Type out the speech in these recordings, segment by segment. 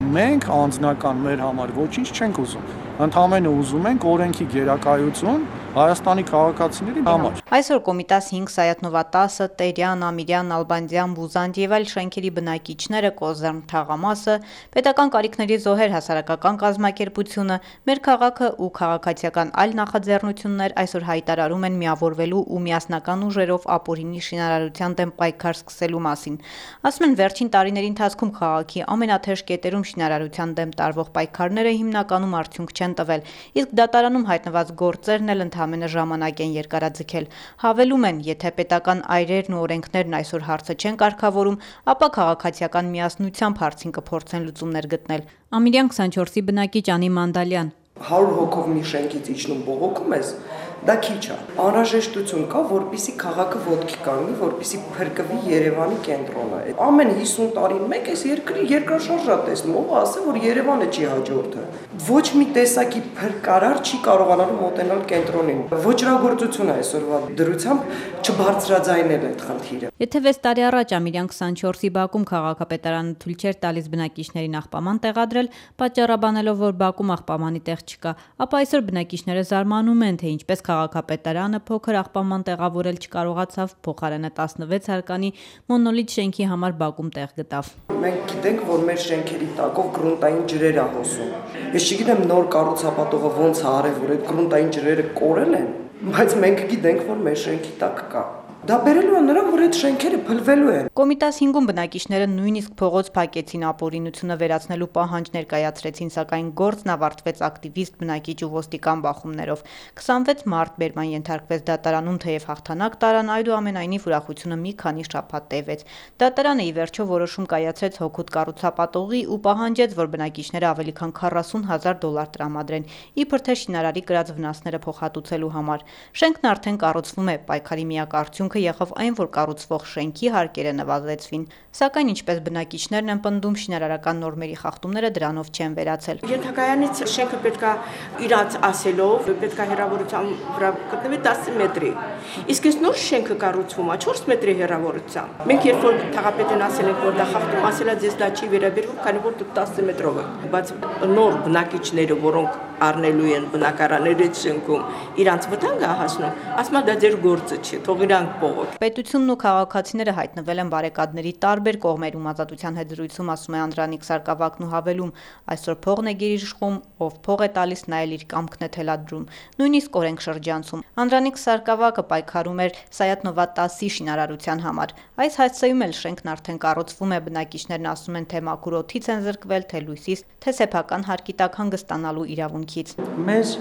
մենք անձնական մեր համար ոչինչ չենք ուզում։ Ընդհանրապես ուզում ենք օրենքի գերակայություն Հայաստանի քաղաքացիների համար։ Այսօր Կոմիտաս 5 Սայաթնովա 10, Տերյան, Ամիրյան, Ալբանդյան, Բուզանդ եւ այլ շենքերի բնակիչները, Կոզերն թաղամասը, պետական կարիքների զոհեր հասարակական կազմակերպությունը, մեր քաղաքը ու քաղաքացիական այլ նախաձեռնություններ այսօր հայտարարում են միավորվելու ու միասնական ուժերով ապօրինի շինարարության դեմ պայքար սկսելու մասին։ Ասում են վերջին տարիների ընթացքում քաղաքի ամենաթեժ կետերում շինարարության դեմ տարվող պայքարները հիմնականում արդյունք չեն տվել, իսկ դատարանում հայտնված գործերն էլ ընդամենը ժամանակ են երկարաձգել։ Հավելում են, եթե պետական այրերն ու օրենքներն այսօր հարցը չեն կարգավորում, ապա քաղաքացիական միասնությամբ հարցին կփորձեն լուծումներ գտնել։ Ամիրյան 24-ի բնակիչ Անի Մանդալյան 100 հոգով մի շենքից իջնում բողոքում ես, դա քիչ է։ Անհրաժեշտություն կա, որպեսզի քաղաքը ոտքի կանգնի, որպեսզի փրկվի Երևանի կենտրոնը։ Ամեն 50 տարին մեկ այս երկրի երկրաշարժա տեսնում, ով ասե, որ Երևանը չի հաջորդը։ Ոչ մի տեսակի փրկարար չի կարողանալու մոտենալ կենտրոնին։ Ոչրագործությունը այսօրվա դրությամբ չբարձրաձայնել այդ խնդիրը։ Եթե 6 տարի առաջ Ամիրյան 24-ի Բաքում քաղաքապետարանը թույլ չէր տալիս բնակիչներին աղբաման տեղադրել, պատճառաբանելով, որ Բաքում աղբամանի տեղ չկա, ապա այսօր բնակիչները զարմանում են, թե ինչպես քաղաքապետարանը փոքր աղբաման տեղավորել չկարողացավ, փոխարենը 16 հարկանի մոնոլիթ շենքի համար Բաքում տեղ գտավ։ Մենք գիտենք, որ մեր շենքերի տակով գրունտային ջրեր է հոսում։ Ես չգիտեմ նոր կառուցապատողը ոնց է արել, որ այդ գրունտային ջրերը կորել են, բայց մենք գիտենք, որ մեր շենքի տակ կա։ Դա բերելու է նրան, որ այդ շենքերը փլվելու են։ Կոմիտաս 5-ում բնակիչները նույնիսկ փողոց փակեցին, ապօրինությունը վերացնելու պահանջ ներկայացրեցին, սակայն գործն ավարտվեց ակտիվիստ, բնակիչ ու ոստիկան բախումներով։ 26 մարտ բերման ենթարկվեց դատարանում, թեև հաղթանակ տարան, այդուամենայնիվ ուրախությունը մի քանի շաբաթ տևեց։ Դատարանը ի վերջո որոշում կայացրեց հօգուտ կառուցապատողի ու պահանջեց, որ բնակիչները ավելի քան $40,000 տրամադրեն, իբր թե շինարարի կրած վնասները փոխհատուցելու համար։ Շենքն արդեն կառուցվում է, պայքարի միակ արդյունքը եղավ այն, որ կառուցվող շենքի հարկերը նվազեցվին, սակայն ինչպես բնակիչներն են պնդում, շինարարական նորմերի խախտումները դրանով չեն վերացել։ Ենթակայանից շենքը պետքա իրաց ասելով, պետքա հեռավորության վրա գտնվի 10 մետրի։ Իսկ այս նոր շենքը կառուցվում է 4 մետրի հեռավորությամբ։ Մենք երբ որ թաղապետին ասել ենք, որ դա խախտում, ասելա ձեզ դա չի վերաբերվում, քանի որ դուք 10 մետրով եք։ Բայց նոր բնակիչները, որոնք առնելու են բնակարանների շենքում, իրանց վտանգը հասնում, ասում է դա ձեր գործը չի, թող իրանք փողոք։ Պետությունն ու քաղաքացիները հայտնվել են բարեկադների տարբեր կողմերում, Ազատության հետ զրույցում ասում է Անդրանիկ Սարգսակյանն ու հավելում, այսօր փողն է գերիշխում, ով փող է տալիս, նա էլ իր կամքն է թելադրում, նույնիսկ օրենք շրջանցում։ Անդրանիկ Սարգսակյանը պայքարում էր Սայաթնովա 10-ի շինարարության համար։ Այս հասցեում էլ շենքն արդեն կառուցվում է, բնակիչներն ասում են, թե մաքուր օդից են զրկվել, թե լույսից, թե սեփական հարկի տակ հանգստանալու իրավունքից։ Մեզ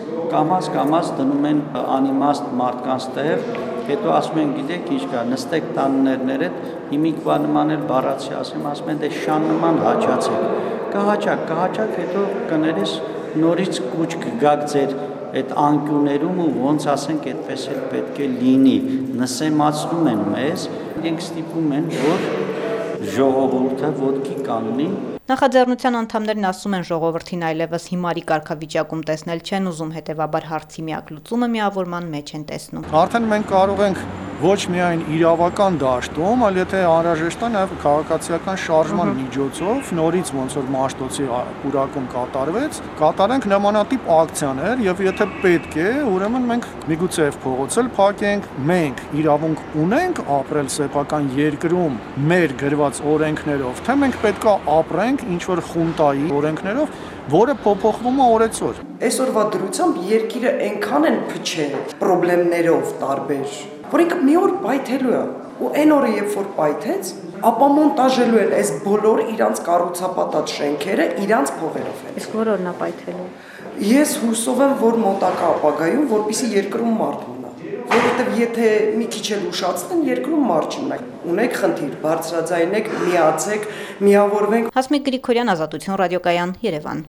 կամաց դնում են անիմաստ մարդկանց տեղ, հետո ասում են, գիտեք ինչ կա, նստեք տաններներ հետ, հիմիկվա նման էլ բառացի ասեմ, ասում են, դե շան նման հաճացեք, կհաճակ, հետո կներես նորից կուչ կգաք ձեր այդ անկյուններում ու ոնց ասենք այդպես էլ պետք է լինի, նսեմացնում են մեզ, իրենք ստիպում են, որ ժողովուրդը ոտքի կանգնի։ Նախաձեռնության անդամներն ասում են, ժողովրդին այլևս հիմարի կարգավիճակում տեսնել չեն ուզում, հետևաբար հարցի միակ լուծումը միավորման մեջ են տեսնում։ Արդեն մենք կարող ենք ոչ միայն իրավական դաշտում, այլ եթե անհրաժեշտ է նաև քաղաքացիական շարժման միջոցով, նորից ոնց որ Մաշտոցի պուրակում կատարվեց, կատարենք նմանատիպ ակցիաներ եւ եթե պետք է, ուրեմն մենք միգուցե փողոցել փակենք, մենք իրավունք ունենք ապրել սեփական երկրում մեր գրված օրենքներով, թե մենք պետքա ապրենք ինչ որ խունտայի օրենքներով, որը փոփոխվում է օրեցօր։ Այսօրվա դրությամբ երկիրը այնքան են փչել խնդիրներով տարբեր, որ ինքը մի օր պայթելու է, ու այն օրը երբ որ պայթեց, ապա մոնտաժելու են այս բոլոր իրանց կառուցապատած շենքերը իրանց փողերով են։ Իսկ որ օրն է պայթելու։ Ես հուսով եմ, որ մոտակա ապագայում, որպեսզի երկրում մարդ մնա, որովհետև եթե մի քիչ էլ ուշացնեն, երկրում մարդ չմնա։ Ունեք խնդիր, բարձրաձայնեք, միացեք, միավորվենք։ Հասմիկ Գրիգորյան, Ազատություն ռադիոկայան, Երևան։